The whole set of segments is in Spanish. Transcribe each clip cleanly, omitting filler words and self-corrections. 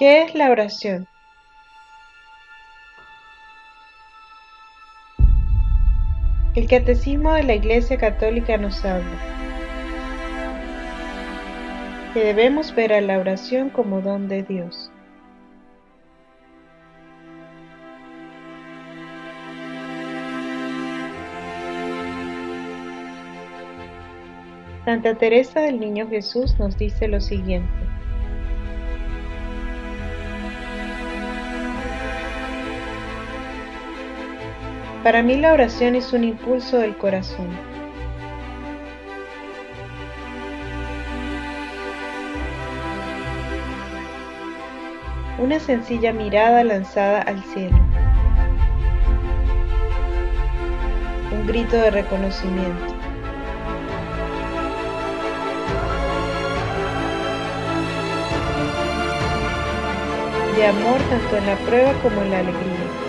¿Qué es la oración? El Catecismo de la Iglesia Católica nos habla que debemos ver a la oración como don de Dios. Santa Teresa del Niño Jesús nos dice lo siguiente: para mí la oración es un impulso del corazón. Una sencilla mirada lanzada al cielo. Un grito de reconocimiento. De amor tanto en la prueba como en la alegría.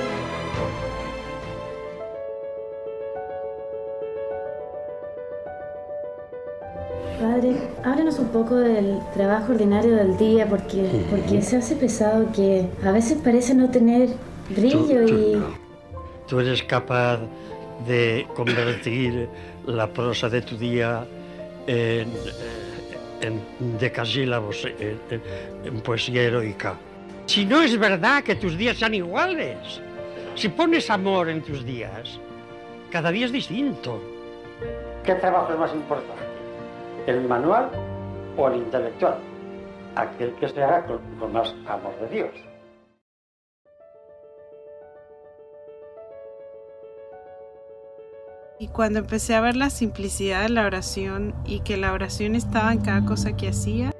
Padre, háblenos un poco del trabajo ordinario del día, porque se hace pesado, que a veces parece no tener brillo. Tú eres capaz de convertir la prosa de tu día en decasílabos, en poesía heroica. Si no es verdad que tus días sean iguales, si pones amor en tus días, cada día es distinto. ¿Qué trabajo es más importante? ¿El manual o el intelectual? Aquel que se haga con más amor de Dios. Y cuando empecé a ver la simplicidad de la oración y que la oración estaba en cada cosa que hacía,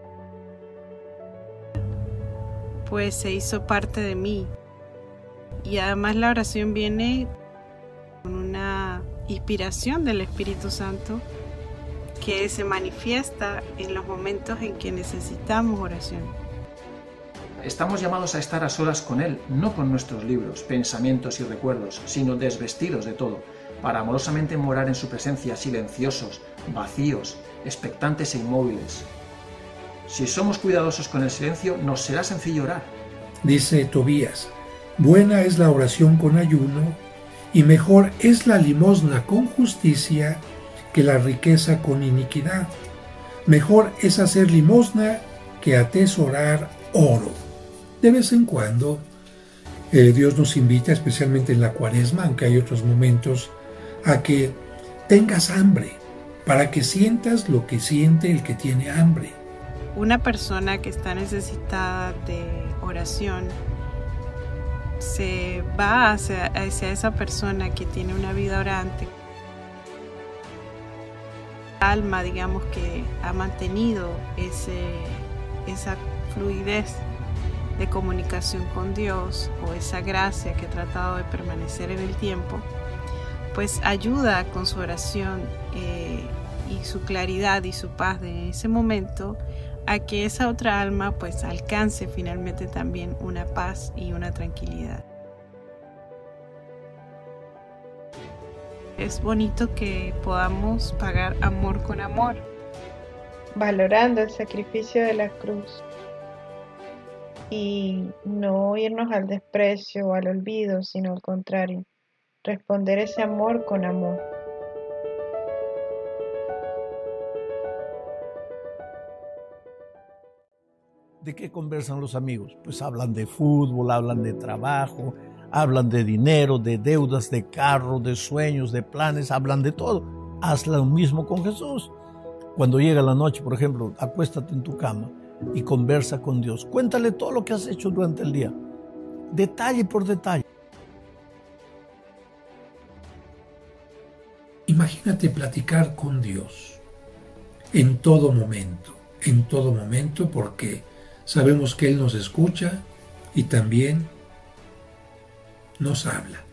pues se hizo parte de mí. Y además la oración viene con una inspiración del Espíritu Santo que se manifiesta en los momentos en que necesitamos oración. Estamos llamados a estar a solas con Él, no con nuestros libros, pensamientos y recuerdos, sino desvestidos de todo, para amorosamente morar en su presencia, silenciosos, vacíos, expectantes e inmóviles. Si somos cuidadosos con el silencio, nos será sencillo orar. Dice Tobías: buena es la oración con ayuno, y mejor es la limosna con justicia que la riqueza con iniquidad. Mejor es hacer limosna que atesorar oro. De vez en cuando, Dios nos invita, especialmente en la Cuaresma, aunque hay otros momentos, a que tengas hambre, para que sientas lo que siente el que tiene hambre. Una persona que está necesitada de oración se va hacia esa persona que tiene una vida orante. Alma, digamos, que ha mantenido esa fluidez de comunicación con Dios, o esa gracia que ha tratado de permanecer en el tiempo, pues ayuda con su oración y su claridad y su paz de ese momento a que esa otra alma pues alcance finalmente también una paz y una tranquilidad. Es bonito que podamos pagar amor con amor, valorando el sacrificio de la cruz y no irnos al desprecio o al olvido, sino al contrario, responder ese amor con amor. ¿De qué conversan los amigos? Pues hablan de fútbol, hablan de trabajo, hablan de dinero, de deudas, de carro, de sueños, de planes, hablan de todo. Haz lo mismo con Jesús. Cuando llega la noche, por ejemplo, acuéstate en tu cama y conversa con Dios. Cuéntale todo lo que has hecho durante el día, detalle por detalle. Imagínate platicar con Dios en todo momento, porque sabemos que Él nos escucha y también nos habla.